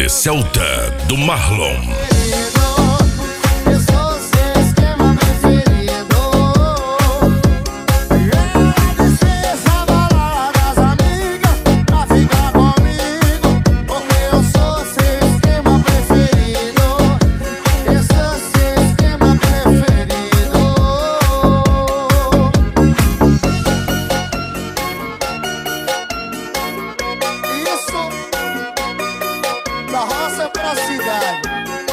de Celta do Marlon. Da roça pra cidade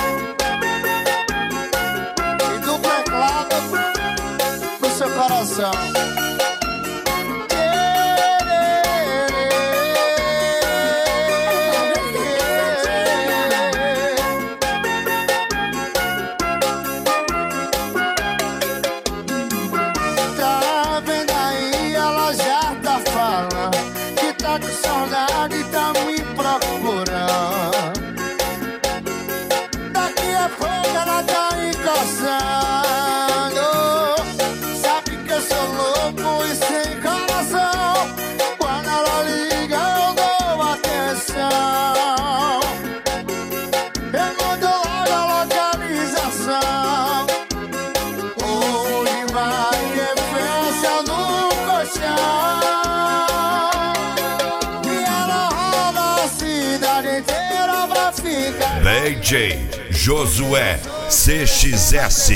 e do teclado pro seu coração. Tá vendo aí, ela já tá falando que tá com saudade e tá me procurando. Daqui a pouco ela tá encostando. Sabe que eu sou louco e sem coração. Quando ela liga eu dou atenção. Eu mando logo a localização. Onde vai ter festa no colchão. E ela roda a cidade inteira pra ficar. DJ Josué CXS.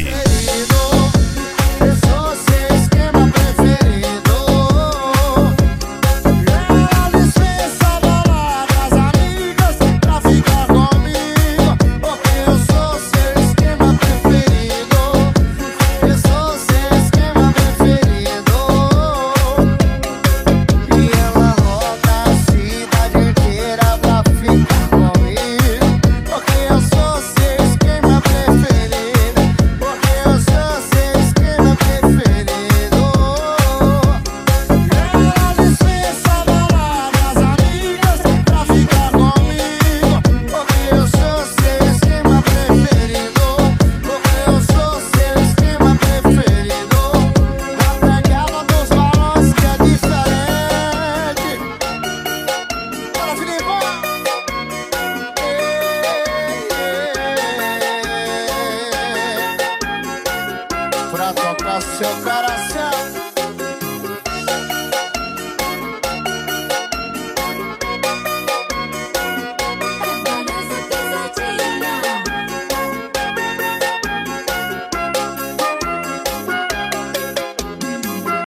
Pra tocar seu coração.